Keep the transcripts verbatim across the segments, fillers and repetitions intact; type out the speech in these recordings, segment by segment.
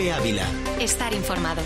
COPE Ávila. Estar informado.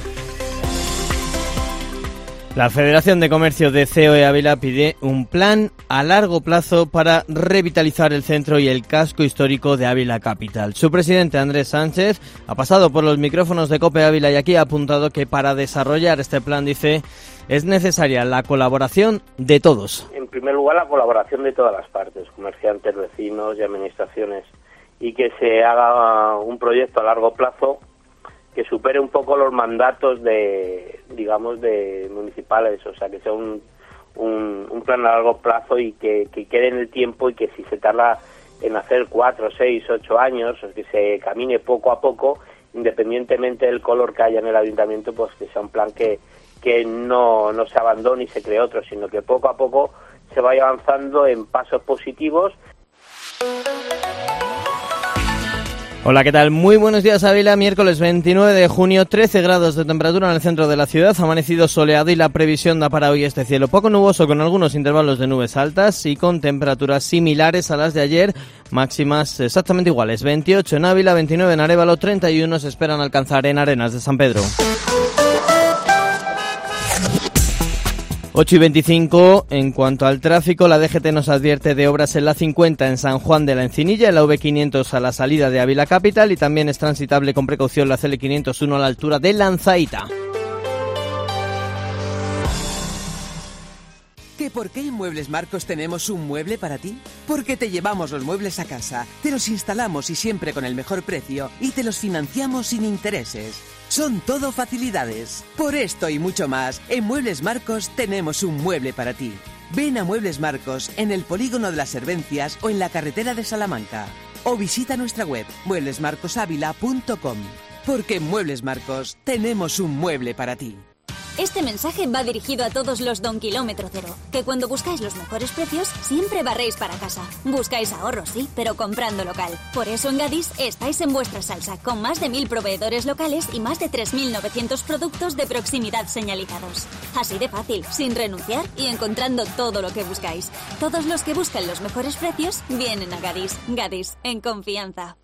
La Federación de Comercio de C O E Ávila pide un plan a largo plazo para revitalizar el centro y el casco histórico de Ávila Capital. Su presidente, Andrés Sánchez, ha pasado por los micrófonos de COPE Ávila y aquí ha apuntado que para desarrollar este plan, dice, es necesaria la colaboración de todos. En primer lugar, la colaboración de todas las partes, comerciantes, vecinos y administraciones, y que se haga un proyecto a largo plazo que supere un poco los mandatos de, digamos, de municipales, o sea, que sea un, un, un plan a largo plazo y que, que quede en el tiempo, y que si se tarda en hacer cuatro, seis, ocho años, o que se camine poco a poco, independientemente del color que haya en el ayuntamiento, pues que sea un plan que, que no, no se abandone y se cree otro, sino que poco a poco se vaya avanzando en pasos positivos. Hola, ¿qué tal? Muy buenos días, Ávila. Miércoles veintinueve de junio, trece grados de temperatura en el centro de la ciudad. Ha amanecido soleado y la previsión da para hoy este cielo poco nuboso con algunos intervalos de nubes altas y con temperaturas similares a las de ayer, máximas exactamente iguales. veintiocho en Ávila, veintinueve en Arévalo, treinta y uno se esperan alcanzar en Arenas de San Pedro. ocho y veinticinco, en cuanto al tráfico, la D G T nos advierte de obras en la cincuenta en San Juan de la Encinilla, en la V quinientos a la salida de Ávila Capital, y también es transitable con precaución la C L quinientos uno a la altura de Lanzaíta. ¿Que por qué en Muebles Marcos tenemos un mueble para ti? Porque te llevamos los muebles a casa, te los instalamos y siempre con el mejor precio, y te los financiamos sin intereses. Son todo facilidades. Por esto y mucho más, en Muebles Marcos tenemos un mueble para ti. Ven a Muebles Marcos en el Polígono de las Servencias o en la carretera de Salamanca. O visita nuestra web muebles marcos ávila punto com. Porque en Muebles Marcos tenemos un mueble para ti. Este mensaje va dirigido a todos los Don Kilómetro Cero, que cuando buscáis los mejores precios, siempre barréis para casa. Buscáis ahorros, sí, pero comprando local. Por eso en Gadis estáis en vuestra salsa, con más de mil proveedores locales y más de tres mil novecientos productos de proximidad señalizados. Así de fácil, sin renunciar y encontrando todo lo que buscáis. Todos los que buscan los mejores precios vienen a Gadis. Gadis, en confianza.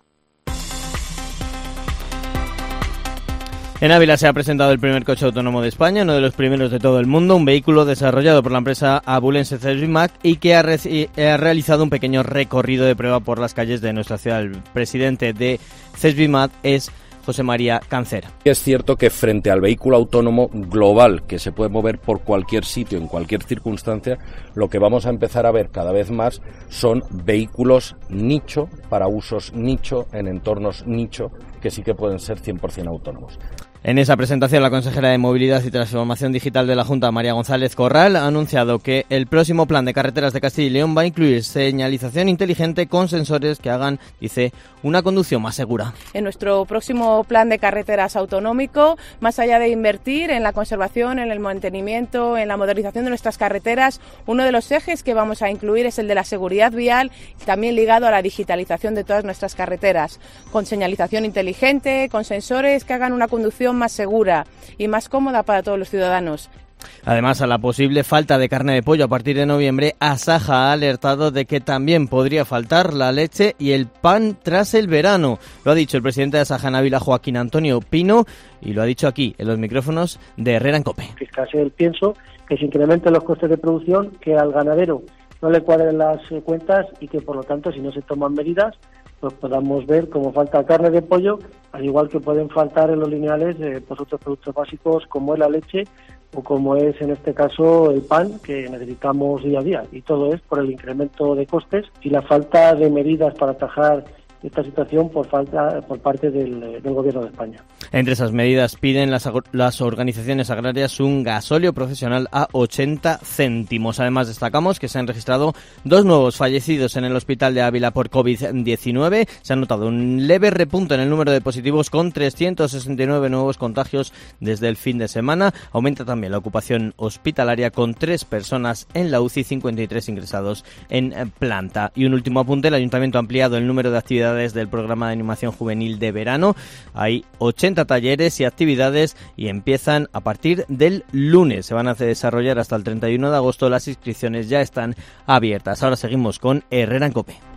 En Ávila se ha presentado el primer coche autónomo de España, uno de los primeros de todo el mundo, un vehículo desarrollado por la empresa abulense Cesbimat y que ha, re- ha realizado un pequeño recorrido de prueba por las calles de nuestra ciudad. El presidente de Cesbimat es José María Cáncer. Es cierto que frente al vehículo autónomo global que se puede mover por cualquier sitio, en cualquier circunstancia, lo que vamos a empezar a ver cada vez más son vehículos nicho, para usos nicho, en entornos nicho, que sí que pueden ser cien por ciento autónomos. En esa presentación, la consejera de Movilidad y Transformación Digital de la Junta, María González Corral, ha anunciado que el próximo plan de carreteras de Castilla y León va a incluir señalización inteligente con sensores que hagan, dice, una conducción más segura. En nuestro próximo plan de carreteras autonómico, más allá de invertir en la conservación, en el mantenimiento, en la modernización de nuestras carreteras, uno de los ejes que vamos a incluir es el de la seguridad vial, también ligado a la digitalización de todas nuestras carreteras, con señalización inteligente, con sensores que hagan una conducción más segura y más cómoda para todos los ciudadanos. Además, a la posible falta de carne de pollo a partir de noviembre, Asaja ha alertado de que también podría faltar la leche y el pan tras el verano. Lo ha dicho el presidente de Asaja en Ávila, Joaquín Antonio Pino, y lo ha dicho aquí en los micrófonos de Herrera en COPE. Que escasee el pienso, que se incrementen los costes de producción, que al ganadero no le cuadren las eh, cuentas y que, por lo tanto, si no se toman medidas, pues podamos ver cómo falta carne de pollo, al igual que pueden faltar en los lineales eh, pues otros productos básicos como es la leche o como es en este caso el pan que necesitamos día a día. Y todo es por el incremento de costes y la falta de medidas para atajar esta situación por falta por parte del, del Gobierno de España. Entre esas medidas piden las, las organizaciones agrarias un gasóleo profesional a ochenta céntimos. Además, destacamos que se han registrado dos nuevos fallecidos en el hospital de Ávila por covid diecinueve. Se ha notado un leve repunte en el número de positivos con trescientos sesenta y nueve nuevos contagios desde el fin de semana. Aumenta también la ocupación hospitalaria con tres personas en la U C I, cincuenta y tres ingresados en planta. Y un último apunte, el Ayuntamiento ha ampliado el número de actividades del programa de animación juvenil de verano. Hay ochenta talleres y actividades y empiezan a partir del lunes. Se van a desarrollar hasta el treinta y uno de agosto. Las inscripciones ya están abiertas. Ahora seguimos con Herrera en COPE.